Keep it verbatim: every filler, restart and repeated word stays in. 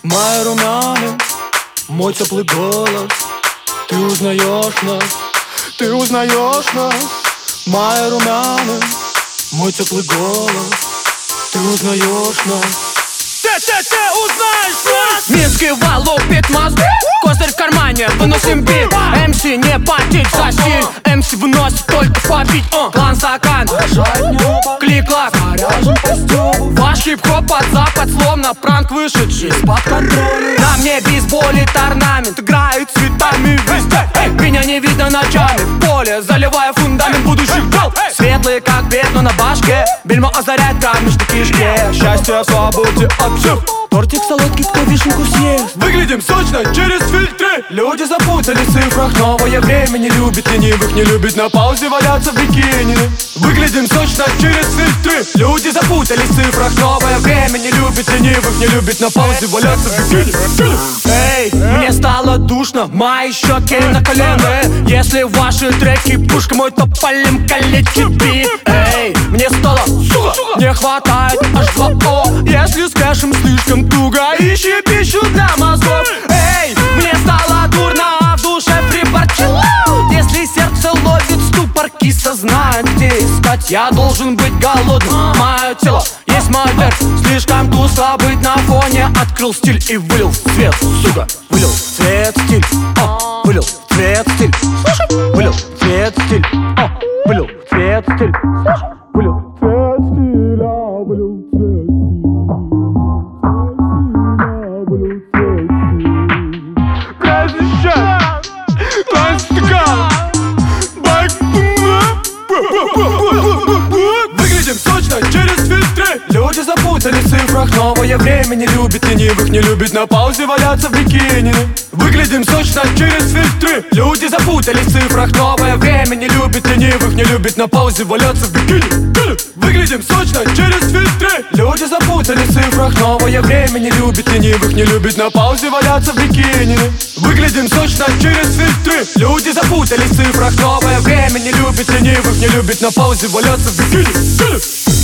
Мои румяна, мой теплый голос. Ты узнаешь нас, ты узнаешь нас. Мои румяна, мой теплый голос. Ты узнаешь нас. Ты, ты, ты узнаешь нас. Минский вал лупит мозги, козырь в кармане, выносим бит. МС не потеть за стиль, МС выносит только попить. uh. Клан стакан, клик-клак, ваш хип-хоп под запад, словно пранк вышедший из-под контроля. На мне бейсболит орнамент, играет цветами везде. Эй, меня не видно ночами в поле, заливая фундамент будущих дел. Светлые как бедно на башке, бельмо озаряет камешки кишки. Счастье в свободе от всех. Тортик солодкий, кто вишенку съест. Выглядим сочно через фильтры. Люди запутались в цифрах, новое время не любит ленивых, не любит на паузе валяться в бикини. Выглядим сочно через фильтры. Люди запутались в цифрах, новое время не любит ленивых, не любит на паузе валяться в бикини. Эй, мне стало душно, мои щеки на колено. Если ваши треки пушка, мой тополем калечит бит. Эй, мне стало, сука, не хватает аш два о. Если с кэшем слишком туго, ищи пищу для мозгов. Эй, мне стало дурно, а в душе приборчило. Если сердце ловит ступор, киса знает, где искать. Я должен быть голодным, мое тело есть мой верх. Слишком тускло быть на фоне. Открыл стиль и вылил в цвет, сука. Вылил в цвет стиль, о, вылил в цвет стиль. Слушай, вылил в цвет стиль, о, вылил в цвет стиль. Слушай, вылил в цвет стиль, а, вылил в цвет стиль. Выглядим сочно через фильтры. Люди запутались в цифрах, новое время не любит ленивых, не любит на паузе валяться в бикини. Выглядим сочно через фильтры. Люди запутались в цифрах, новое время не любит ленивых, не любит на паузе валяться в бикини. Выглядим сочно через фильтры. Люди запутались в цифрах, новое время не любит ленивых, не любит на паузе валяться в бикини. Выглядим сочно через фильтры. Люди запутались в цифрах, новое время не любит ленивых, не любит на паузе валяться в бикини.